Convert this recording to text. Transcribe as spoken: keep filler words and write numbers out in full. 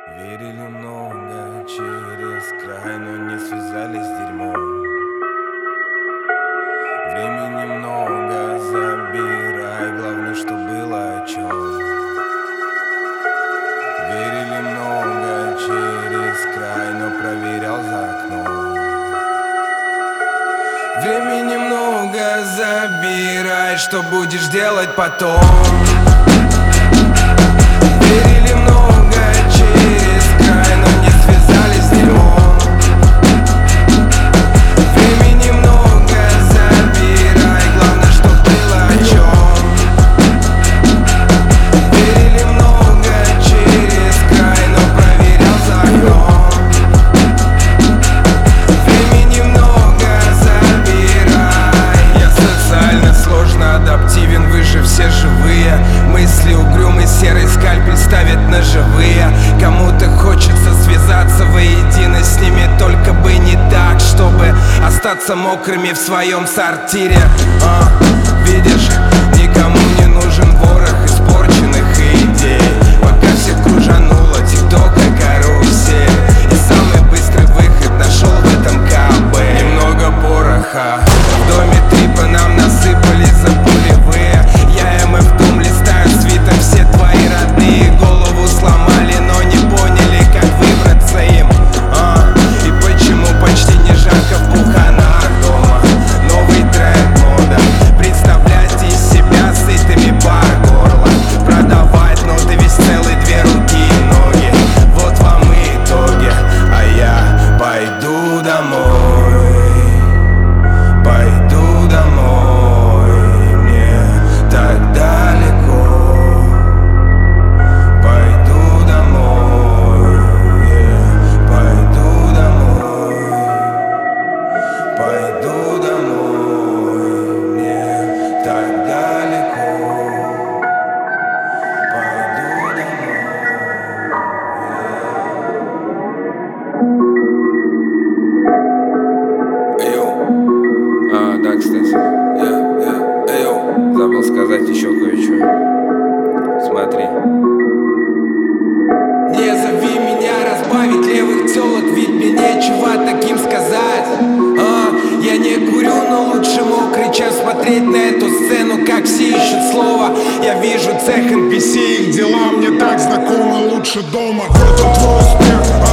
Верили много через край, но не связались с дерьмом. Времени много, забирай, главное, что было о чем. Верили много через край, но проверял за окном. Времени много, забирай, что будешь делать потом. Верили много через край, но не связались с дерьмом. Времени много, забирай, главное, что было о чем. Верили много через край, но проверял за окном. Времени много, забирай. Я социально сложно адаптивен, вы же все живые. Мысли угрюмый, серый скальпель ставит ножевые. Кому-то хочется связаться воедино с ними, только бы не так, чтобы остаться мокрыми в своем сортире. а, Видишь, никому не нужен ворох испорченных идей. Пока всех кружануло тиктока карусель, и самый быстрый выход нашел в этом КБ. Немного пороха в доме трипа нам насыпали за пулевые. Я им и в дом листаю свитом, все твои родные голову сломали, но не поняли, как выбраться им. а, И почему почти не жарко в пуханах дома. Новый тренд, мода, представлять из себя сытыми бар горла. Продавать ноты весь целый, две руки и ноги. Вот вам и итоги, а я пойду домой. Пойду домой, мне так далеко. Пойду домой, yeah. Пойду домой. Пойду домой, мне так далеко. Пойду домой, yeah. Эйо. А, да, кстати, я, я, эйо, забыл сказать еще кое-что. Смотри. Не зови меня разбавить левых телок, ведь мне нечего таким сказать. а, Я не курю, но лучше мокрый, чем смотреть на эту сцену, как все ищут слово. Я вижу цех эн пи си, Их дела мне так знакомы, лучше дома. В этом твой успех.